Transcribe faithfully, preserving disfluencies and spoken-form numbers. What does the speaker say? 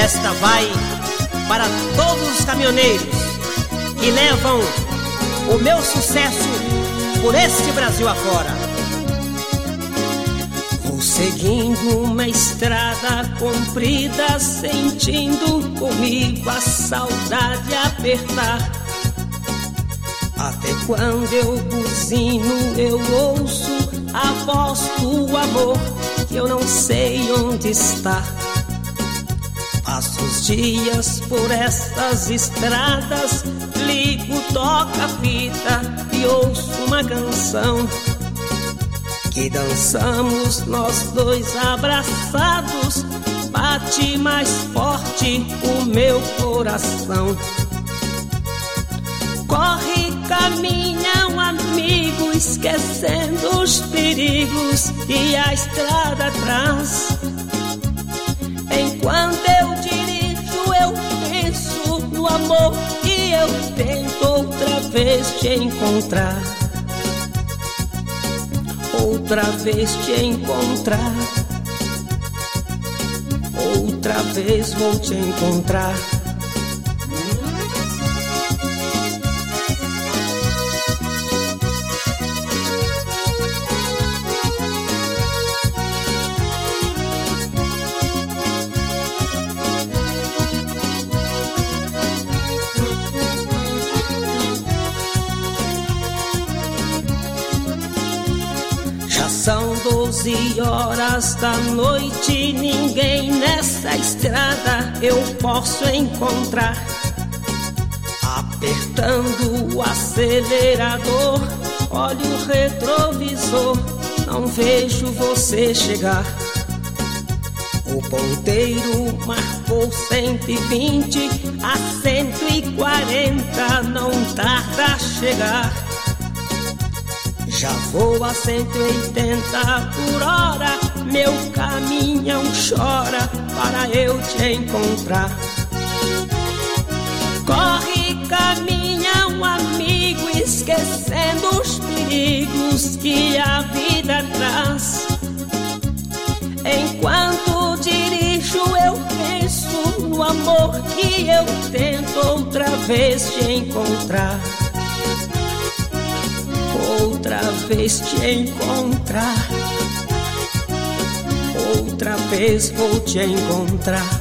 Esta vai para todos os caminhoneiros que levam o meu sucesso por este Brasil afora. Vou seguindo uma estrada comprida, sentindo comigo a saudade apertar. Até quando eu buzino, eu ouço a voz do amor que eu não sei onde está. Passo os dias por essas estradas, ligo, toca a fita e ouço uma canção que dançamos nós dois abraçados. Bate mais forte o meu coração. Corre, caminha um amigo, esquecendo os perigos que a estrada traz. Enquanto eu dirijo, eu penso no amor que eu tento outra vez te encontrar. Outra vez te encontrar. Outra vez vou te encontrar. São doze horas da noite, ninguém nessa estrada eu posso encontrar. Apertando o acelerador, olho o retrovisor, não vejo você chegar. O ponteiro marcou cento e vinte, a cento e quarenta não tarda a chegar. Já vou a cento e oitenta por hora, meu caminhão chora para eu te encontrar. Corre, caminha um amigo, esquecendo os perigos que a vida traz. Enquanto dirijo eu penso no amor que eu tento outra vez te encontrar. Outra vez te encontrar. Outra vez vou te encontrar.